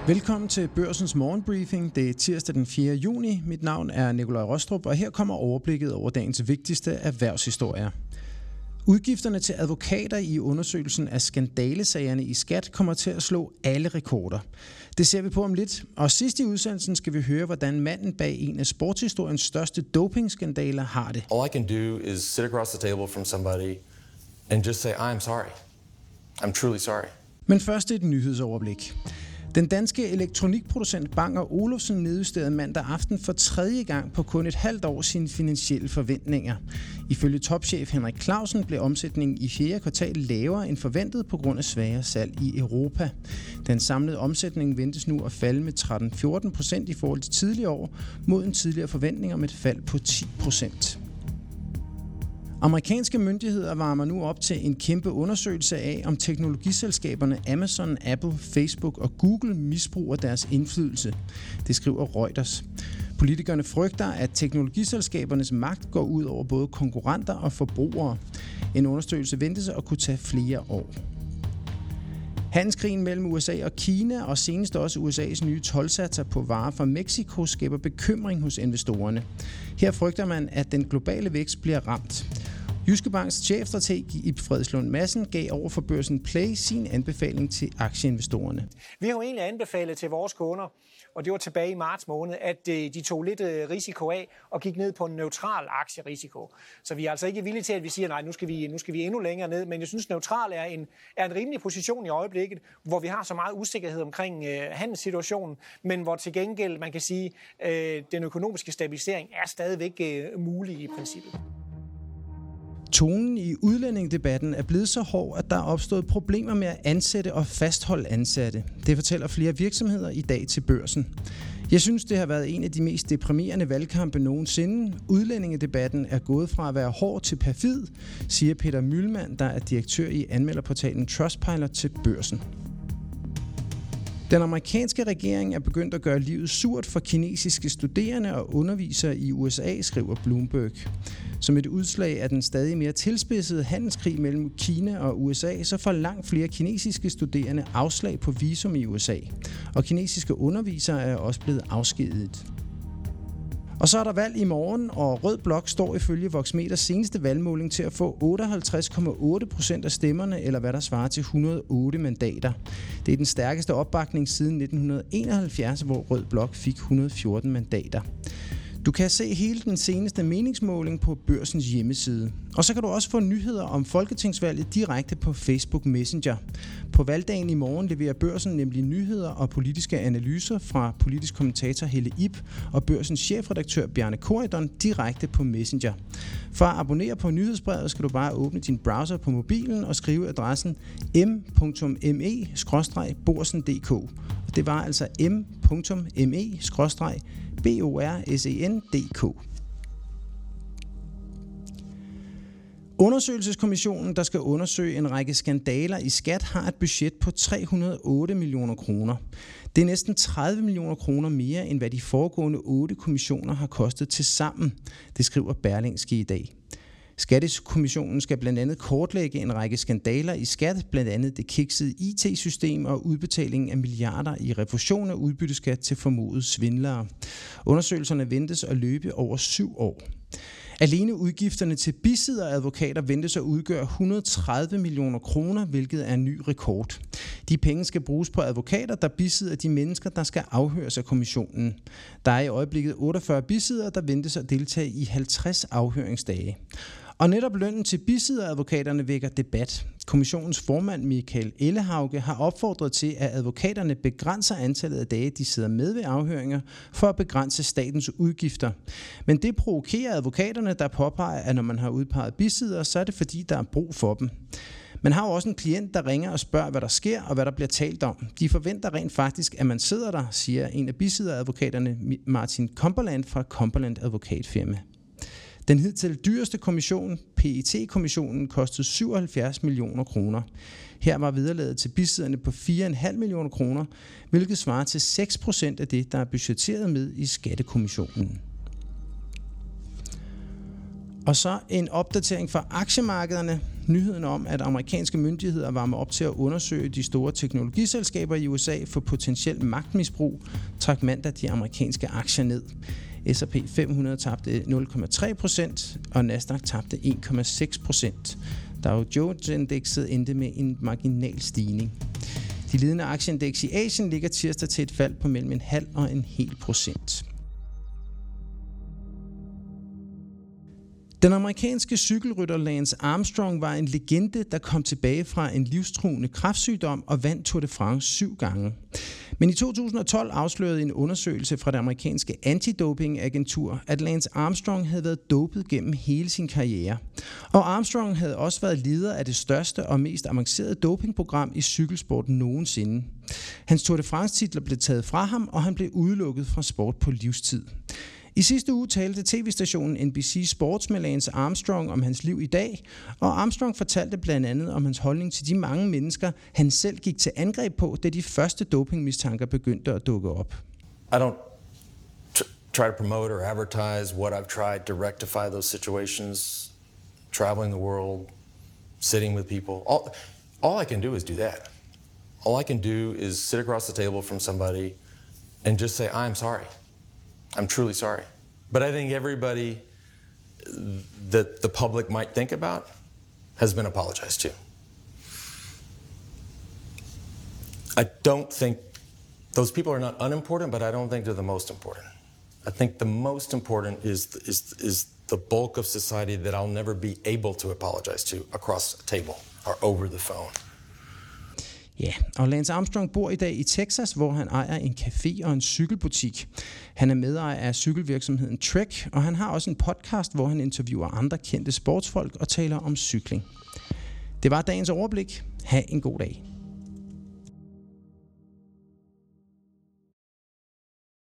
Velkommen til Børsens morgenbriefing. Det er tirsdag den 4. juni. Mit navn er Nikolaj Rostrup, og her kommer overblikket over dagens vigtigste erhvervshistorier. Udgifterne til advokater i undersøgelsen af skandalesagerne i Skat kommer til at slå alle rekorder. Det ser vi på om lidt, og sidst i udsendelsen skal vi høre, hvordan manden bag en af sportshistoriens største dopingskandaler har det. All I can do is sit across the table from somebody and just say, I'm sorry. I'm truly sorry. Men først et nyhedsoverblik. Den danske elektronikproducent Bang & Olufsen nedjusterede mandag aften for tredje gang på kun et halvt år sine finansielle forventninger. Ifølge topchef Henrik Clausen blev omsætningen i 4. kvartal lavere end forventet på grund af svagere salg i Europa. Den samlede omsætning ventes nu at falde med 13-14% i forhold til tidligere år, mod en tidligere forventning om et fald på 10%. Amerikanske myndigheder varmer nu op til en kæmpe undersøgelse af, om teknologiselskaberne Amazon, Apple, Facebook og Google misbruger deres indflydelse. Det skriver Reuters. Politikerne frygter, at teknologiselskabernes magt går ud over både konkurrenter og forbrugere. En undersøgelse ventes at kunne tage flere år. Handelskrigen mellem USA og Kina og senest også USA's nye toldsatser på varer fra Mexico skaber bekymring hos investorerne. Her frygter man, at den globale vækst bliver ramt. Jyske Banks chefstrateg Ib Fredslund Madsen gav over for børsen Play sin anbefaling til aktieinvestorerne. Vi har jo egentlig anbefalet til vores kunder, og det var tilbage i marts måned, at de tog lidt risiko af og gik ned på en neutral aktierisiko. Så vi er altså ikke villige til, at vi siger, nej, nu skal vi endnu længere ned. Men jeg synes, neutral er en rimelig position i øjeblikket, hvor vi har så meget usikkerhed omkring handelssituationen, men hvor til gengæld, man kan sige, den økonomiske stabilisering er stadigvæk mulig i princippet. Tonen i udlændingedebatten er blevet så hård, at der er opstået problemer med at ansætte og fastholde ansatte. Det fortæller flere virksomheder i dag til Børsen. Jeg synes, det har været en af de mest deprimerende valgkampe nogensinde. Udlændingedebatten er gået fra at være hård til perfid, siger Peter Mühlmann, der er direktør i anmelderportalen Trustpilot til Børsen. Den amerikanske regering er begyndt at gøre livet surt for kinesiske studerende og undervisere i USA, skriver Bloomberg. Som et udslag af den stadig mere tilspidsede handelskrig mellem Kina og USA, så får langt flere kinesiske studerende afslag på visum i USA. Og kinesiske undervisere er også blevet afskediget. Og så er der valg i morgen, og Rød Blok står ifølge Voxmeters seneste valgmåling til at få 58,8% af stemmerne, eller hvad der svarer til 108 mandater. Det er den stærkeste opbakning siden 1971, hvor Rød Blok fik 114 mandater. Du kan se hele den seneste meningsmåling på Børsens hjemmeside. Og så kan du også få nyheder om folketingsvalget direkte på Facebook Messenger. På valgdagen i morgen leverer Børsen nemlig nyheder og politiske analyser fra politisk kommentator Helle Ib og Børsens chefredaktør Bjarne Corydon direkte på Messenger. For at abonnere på nyhedsbrevet skal du bare åbne din browser på mobilen og skrive adressen m.me/borsen.dk. Og det var altså m.me/borsen.dk. Undersøgelseskommissionen, der skal undersøge en række skandaler i Skat, har et budget på 308 millioner kroner. Det er næsten 30 millioner kroner mere, end hvad de foregående 8 kommissioner har kostet til sammen, det skriver Berlingske i dag. Skattekommissionen skal blandt andet kortlægge en række skandaler i Skat, blandt andet det kiksede IT-system og udbetaling af milliarder i refusion af udbytteskat til formodede svindlere. Undersøgelserne ventes at løbe over 7 år. Alene udgifterne til bisidderadvokater ventes at udgøre 130 millioner kroner, hvilket er en ny rekord. De penge skal bruges på advokater, der bisidder de mennesker, der skal afhøres af kommissionen. Der er i øjeblikket 48 bisiddere, der ventes at deltage i 50 afhøringsdage. Og netop lønnen til bisidderadvokaterne vækker debat. Kommissionens formand Michael Ellehauge har opfordret til, at advokaterne begrænser antallet af dage, de sidder med ved afhøringer, for at begrænse statens udgifter. Men det provokerer advokaterne, der påpeger, at når man har udpeget bisiddere, så er det fordi, der er brug for dem. Man har jo også en klient, der ringer og spørger, hvad der sker og hvad der bliver talt om. De forventer rent faktisk, at man sidder der, siger en af bisidderadvokaterne Martin Cumberland fra Cumberland Advokatfirma. Den hidtil dyreste kommission, PET-kommissionen, kostede 77 millioner kroner. Her var vederlaget til bisidderne på 4,5 millioner kroner, hvilket svarer til 6% af det, der er budgetteret med i Skattekommissionen. Og så en opdatering fra aktiemarkederne. Nyheden om, at amerikanske myndigheder varmer op til at undersøge de store teknologiselskaber i USA for potentiel magtmisbrug, trak mandag de amerikanske aktier ned. S&P 500 tabte 0,3%, og Nasdaq tabte 1,6%. Dow Jones-indekset endte med en marginal stigning. De ledende aktieindeks i Asien ligger tirsdag til et fald på mellem 0,5 og 1%. Den amerikanske cykelrytter Lance Armstrong var en legende, der kom tilbage fra en livstruende kræftsygdom og vandt Tour de France 7 gange. Men i 2012 afslørede en undersøgelse fra det amerikanske antidopingagentur, at Lance Armstrong havde været dopet gennem hele sin karriere. Og Armstrong havde også været leder af det største og mest avancerede dopingprogram i cykelsporten nogensinde. Hans Tour de France-titler blev taget fra ham, og han blev udelukket fra sport på livstid. I sidste uge talte tv-stationen NBC Sports med Lance Armstrong om hans liv i dag, og Armstrong fortalte blandt andet om hans holdning til de mange mennesker, han selv gik til angreb på, da de første dopingmistanker begyndte at dukke op. I don't try to promote or advertise what I've tried to rectify those situations, traveling the world, sitting with people. All I can do is do that. All I can do is sit across the table from somebody and just say, I'm sorry. I'm truly sorry. But I think everybody that the public might think about has been apologized to. I don't think those people are not unimportant, but I don't think they're the most important. I think the most important is the bulk of society that I'll never be able to apologize to across a table or over the phone. Ja, og Lance Armstrong bor i dag i Texas, hvor han ejer en café og en cykelbutik. Han er medejer af cykelvirksomheden Trek, og han har også en podcast, hvor han interviewer andre kendte sportsfolk og taler om cykling. Det var dagens overblik. Ha' en god dag.